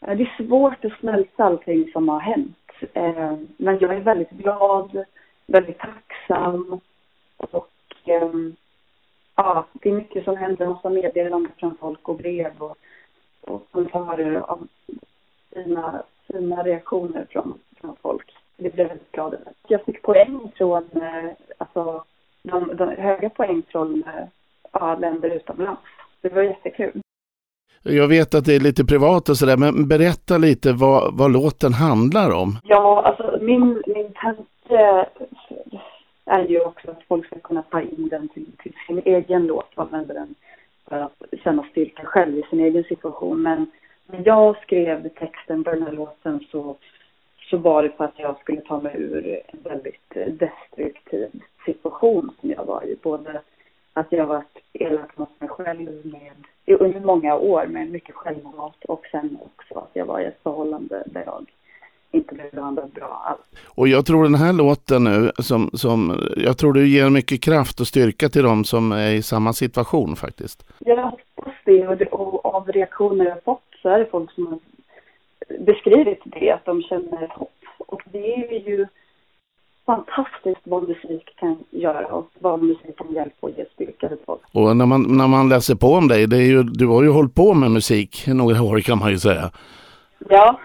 Det är svårt att smälta allting som har hänt. Men jag är väldigt glad, väldigt tacksam. Och det är mycket som händer. En massa meddelanden från folk och brev och kommentarer av sina reaktioner från folk. Det blev väldigt glad över. Jag fick poäng från, de höga poäng från länder utomlands. Det var jättekul. Jag vet att det är lite privat och sådär, men berätta lite vad låten handlar om. Ja, alltså min tanke är ju också att folk ska kunna ta in den till sin egen låt och använda den för att känna styrka själv i sin egen situation. Men när jag skrev texten för den här låten så var det för att jag skulle ta mig ur en väldigt destruktiv situation som jag var i. Både att jag var elak mot mig själv under många år med mycket självhat, och sen också att jag var i ett förhållande där jag inte blev behandlad bra alls. Och jag tror den här låten nu som jag tror du ger mycket kraft och styrka till dem som är i samma situation faktiskt. Jag hoppas det, och av reaktioner jag fått så är det folk som har beskrivit det, att de känner hopp. Och det är ju fantastiskt vad musik kan göra och vad musik kan hjälpa och ge styrka till folk. Och när man läser på om dig, det är ju, du har ju hållit på med musik några år kan man ju säga. Ja,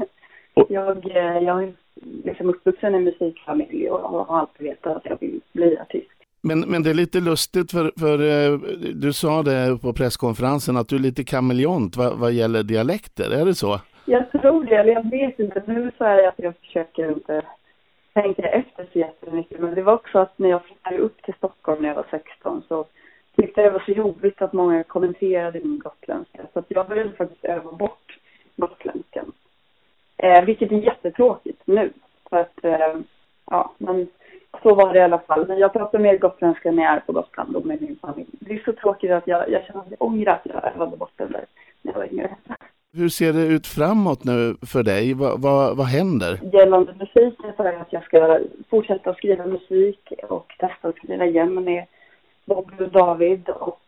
jag är liksom uppvuxen i en musikfamilj och har alltid vetat att jag vill bli artist. Men det är lite lustigt för du sa det på presskonferensen att du är lite kameleont vad gäller dialekter, är det så? Jag tror det, eller jag vet inte. Nu så är det att jag försöker inte tänka efter så jättemycket. Men det var också att när jag flyttade upp till Stockholm när jag var 16 så tyckte jag det var så jobbigt att många kommenterade min gotländska. Så att jag började faktiskt öva bort gotländskan. Vilket är jättetråkigt nu. För att, men så var det i alla fall. Men jag pratar mer gotländska när jag är på Gotland och med min familj. Det är så tråkigt att jag känner att jag ångrar att jag övade bort den där när jag var yngre. Hur ser det ut framåt nu för dig? Vad händer? Gällande musiken så är det att jag ska fortsätta att skriva musik och testa att skriva igen med Bobby och David. Och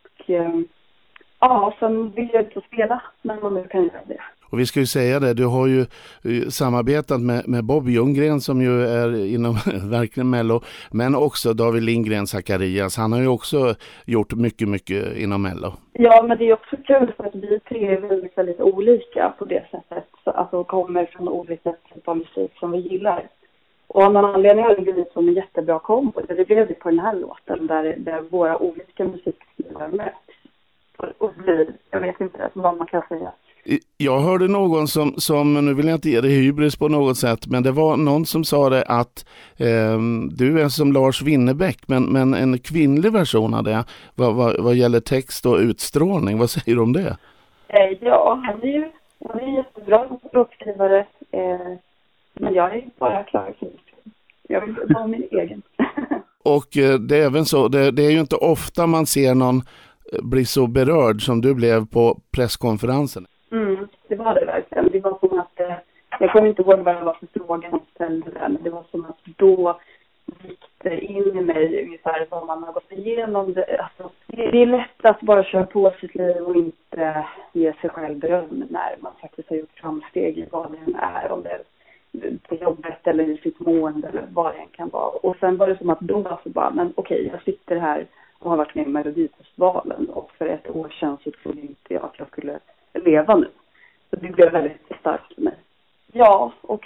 sen vill jag inte spela, men man nu kan göra det. Och vi ska ju säga det, du har ju samarbetat med Bob Ljunggren som ju är inom verkligen Mello, men också David Lindgren Zacharias. Han har ju också gjort mycket inom Mello. Ja, men det är också kul för att vi tre är väldigt olika på det sättet. Alltså kommer från olika typer av musik som vi gillar. Och av någon anledning har det blivit som en jättebra kombo. Det blev det på den här låten där våra olika musikstilar möts. Och jag vet inte vad man kan säga. Jag hörde någon som, nu vill jag inte ge det hybris på något sätt, men det var någon som sa det att du är som Lars Winnerbäck, men en kvinnlig version av det vad gäller text och utstrålning. Vad säger du om det? Ja, han är jättebra språkskrivare, men jag är bara klar för det. Jag vill vara min egen. Och det är även så, det är ju inte ofta man ser någon bli så berörd som du blev på presskonferensen. Det var det verkligen. Det var som att, jag kommer inte ihåg vad det var för frågan som ställde där, men det var som att då gick det in i mig ungefär vad man har gått igenom. Det är lätt att bara köra på sitt liv och inte ge sig själv beröm när man faktiskt har gjort framsteg i vad det är, om det är på jobbet eller i sitt mående eller vad det än kan vara. Och sen var det som att då så bara, men okej, jag sitter här och har varit med i Melodifestivalen, och för ett år sedan så trodde inte jag att jag skulle leva nu. Så det blev väldigt starkt för mig. Ja, och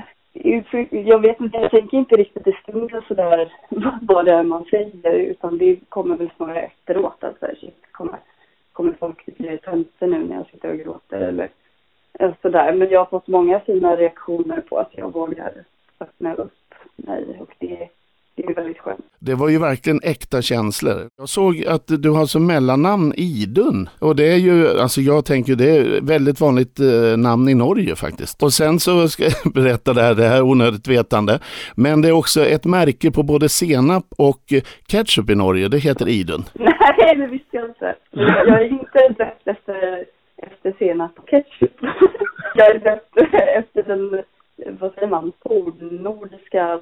jag vet inte, jag tänker inte riktigt i stunden sådär vad det är man säger, utan det kommer väl snarare efteråt. Alltså, kommer folk att bli tönser nu när jag sitter och gråter eller sådär. Men jag har fått många fina reaktioner på att jag vågar öppna upp mig, och det är väldigt skönt. Det var ju verkligen äkta känslor. Jag såg att du har som mellannamn Idun. Och det är ju, alltså jag tänker det är väldigt vanligt namn i Norge faktiskt. Och sen så ska jag berätta det här onödigt vetande. Men det är också ett märke på både senap och ketchup i Norge. Det heter Idun. Nej, det visste jag inte. Jag är inte döpt efter senap och ketchup. Jag är döpt efter den, vad säger man, nordiska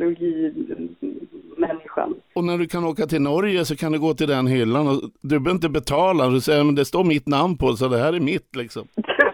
mytologi-människan. Och när du kan åka till Norge så kan du gå till den hyllan och du behöver inte betala. Du säger, men det står mitt namn på, så det här är mitt liksom.